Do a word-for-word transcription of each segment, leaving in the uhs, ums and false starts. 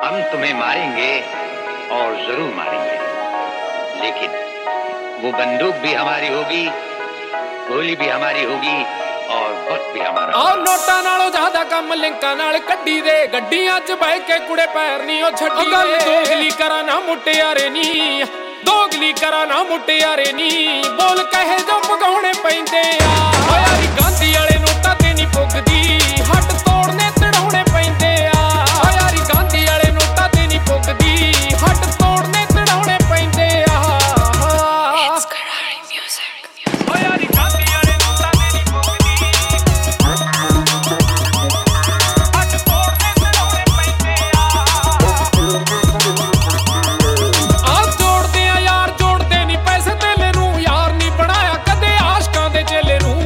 हम तुम्हें मारेंगे और जरूर मारेंगे, लेकिन वो बंदूक भी हमारी होगी, गोली भी हमारी होगी और वक्त भी हमारा। आ नोटा नालों ज्यादा कम लिंका नाल कड्डी दे, गड्डियां च बह के कुड़े पैर नहीं ओ छड्डी दे। दोगली करा ना मुटियारे नी, दोगली करा ना मुटियारे नी, बोल कहे जो पगाउणे पैंदे आ। ओ यारी गांधी वाले नोटा ते नहीं पुगदी, हट तोड़ने तड़ाउणे पैंदे आ। ओ यारी गांधी वाले नोटा ते नहीं पुगदी, हट तोड़ने तड़ाउणे पैंदे आ। ओ यारी गांधी वाले नोटा ते नहीं पुगदी, हट तोड़ने तड़ाउणे पैंदे आ। आ जोड़दे आ यार जोड़दे नहीं पैसे तेले नूं, यार नहीं बनाया कदे आशकां दे चेले नूं।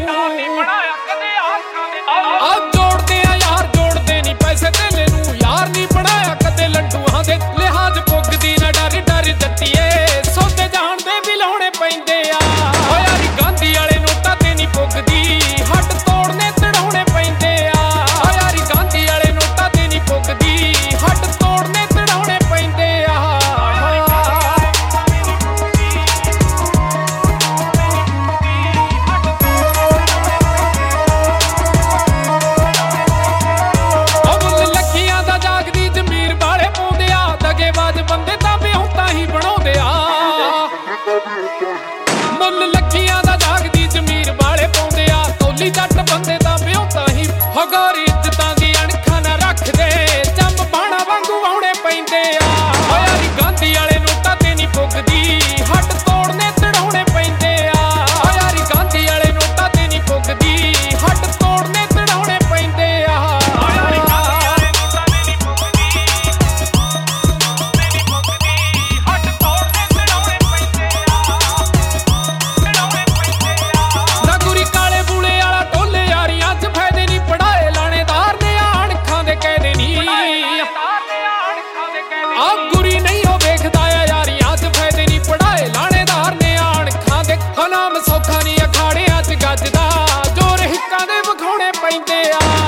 आ जोड़दे आ यार जोड़दे नहीं पैसे तेले नूं, यार नहीं बनाया कदे लड्डूआं दे। लिहाज पुगदी ना डर डर जੱਟੀਏ, सौदे जान दे भी लाउणे पैंदे आ। ओ यारी गांधी वाले नोटां ते नहीं पुगदी, हट तोड़ने तड़ाउणे पैंदे आ। ओ यारी गांधी वाले नोटां ते नहीं पुगदी, हट तोड़ने तड़ाउणे पैंदे आ। ओ ਮੁੱਲ ਲੱਖੀਆਂ ਦਾ ਜਾਗਦੀ ਜ਼ਮੀਰ ਵਾਲੇ ਪਾਉਂਦੇ ਆ, ਦਗੇਬਾਜ਼ ਬੰਦੇ ਤਾਂ ਵਿਆਹੁਤਾ ਹੀ ਬਣਾਉਂਦੇ ਆ। ਮੁੱਲ ਲੱਖੀਆਂ ਦਾ ਜਾਗਦੀ ਜ਼ਮੀਰ ਵਾਲੇ ਪਾਉਂਦੇ ਆ, ਤੋਲੀ ਜੱਟ ਬੰਦੇ ਤਾਂ ਵਿਆਹੁਤਾ ਹੀ। ਹਗਾਰੀ ਇੱਜ਼ਤਾਂ ਦੀ ਅਣਖਾਂ ਨਾ ਰੱਖਦੇ, ਜੰਮ ਬਾਣਾ ਵਾਂਗੂ ਵਾਹੁਣੇ ਪੈਂਦੇ ਆ। ਓ ਯਾਰੀ ਗਾਂਧੀ ਵਾਲੇ ਨੋਟਾਂ ਤੇ ਨਹੀਂ ਪੁੱਗਦੀ, ਹੱਟ ਤੋੜਨੇ ਤੜਾਉਣੇ ਪੈਂਦੇ ਆ। ਓ ਯਾਰੀ ਗਾਂਧੀ ਵਾਲੇ ਨੋਟਾਂ ਤੇ ਨਹੀਂ ਪੁੱਗਦੀ, ਹੱਟ ਤੋੜਨੇ ਤੜਾਉਣੇ ਪੈਂਦੇ ਆ। ਓ ਯਾਰੀ ਗਾਂਧੀ ਵਾਲੇ ਨੋਟਾਂ ਤੇ ਨਹੀਂ ਪੁੱਗਦੀ, ਨਹੀਂ ਪੁੱਗਦੀ, ਹੱਟ ਤੋੜਨੇ ਤੜਾਉਣੇ ਪੈਂਦੇ ਆ। ਤੜਾਉਣੇ ਪੈਂਦੇ ਆ। ਨਾ ਗੁਰੀ ਕਾਲੇ ਬੂਲੇ ਵਾਲਾ ਟੋਲੇ ਯਾਰੀਆਂ 'ਚ ਫਾਇਦੇ ਨਹੀਂ, ਪੜਾਏ ਲਾਣੇਦਾਰ ਨੇ ਅਣਖਾਂ ਦੇ ਕਹਿਦੇ ਨਹੀਂ। ਆ ਗੁਰੀ ਨਹੀਂ ਉਹ ਵੇਖਦਾ ਆ ਯਾਰੀਆਂ 'ਚ ਫਾਇਦੇ ਨਹੀਂ, ਪੜਾਏ ਲਾਣੇਦਾਰ ਨੇ ਅਣਖਾਂ ਦੇ। ਨਾਮ ਸੌਖਾ ਨਹੀਂ ਅਖਾੜਿਆਂ 'ਚ ਗੱਜਦਾ, ਜੋਰ ਹਿੱਕਾਂ ਦੇ ਵਿਖਾਉਣੇ ਪੈਂਦੇ ਆ।